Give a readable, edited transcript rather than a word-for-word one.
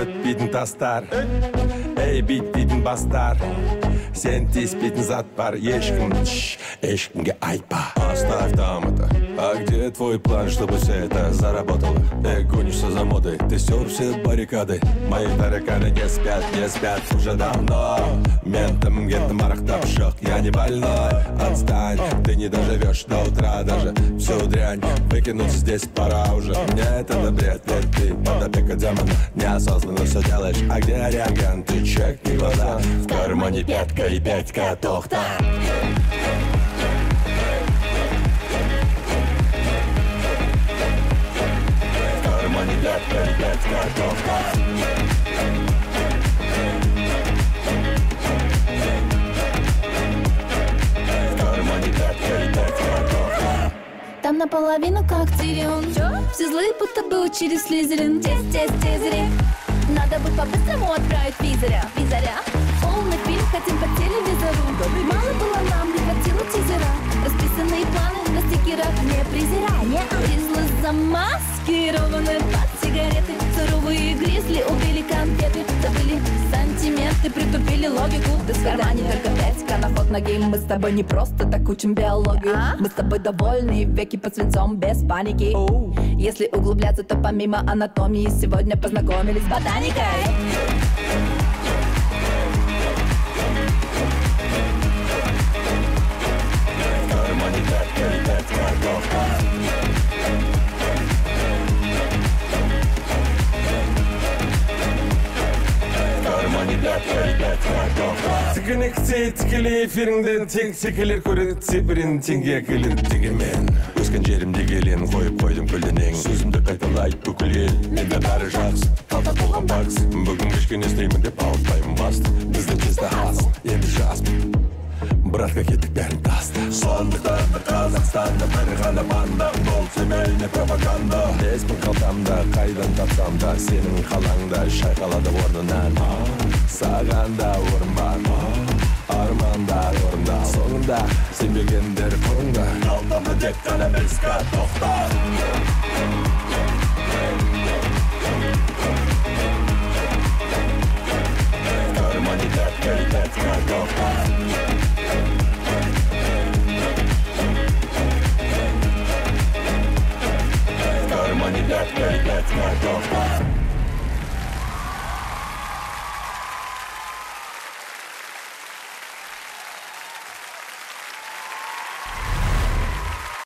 бітпейтін тастар. Эй, бітпейтін бастар. Сен тиіспейтін зат бар. Ешкімге айтпа. Оставь там это. А где твой план, чтобы все это заработало? Гонишься за модой, ты стер все баррикады. Мои тараканы не спят уже давно. Ментом где-то марахтав шок, я не больной. Отстань, ты не доживешь до утра даже. Всю дрянь выкинуть здесь пора уже. Мне это на бред, ведь ты под опекой демона. Неосознанно все делаешь, а где реагент? Ты чекни глаза. В кармане пятка и пятька тохта. Там наполовину как Тирион. Все злые будто бы учились Слизерин. Тезери. Надо бы по-быстрому отправить визаря. Полный фильм хотим по телевизору. Мало было нам, не хватило тизера. Расписанные планы на стикерах не презирай. Призлы замаскированы под сигареты. Суровые гризли убили конфеты. Забыли сантименты, притупили логику. Ты в кармане только 5 канаход ноги. Мы с тобой не просто так учим биологию. Мы с тобой довольны, веки под свинцом без паники. Если углубляться, то помимо анатомии сегодня познакомились с ботаникой. Тікінекте тікілі эфиріңден тең секелер көреді сепірін теңге келін дегенмен өскен жерімде келен қойып қойдым көлденең сөзімді қайталайды бүкіл ел менде бәрі жақсы қалта толған бақс бүгін кешкен естеймін деп ауытпаймын басты бізде тезді аз енді жаспын братка кеттік бәрін таста сондықтан да қазақстанда бір ғана банда бұл семейный пропаганда беспін қалтамда қайдан тапсам да сенің қалаңда шайқалады орнынан саған да орын бар армандар орында соңында сенбегендер құрыңда қалтамда тек қана бесқа тоқтар кармане пятка и пятка тоқтар кармане пятка и пятка тоқтар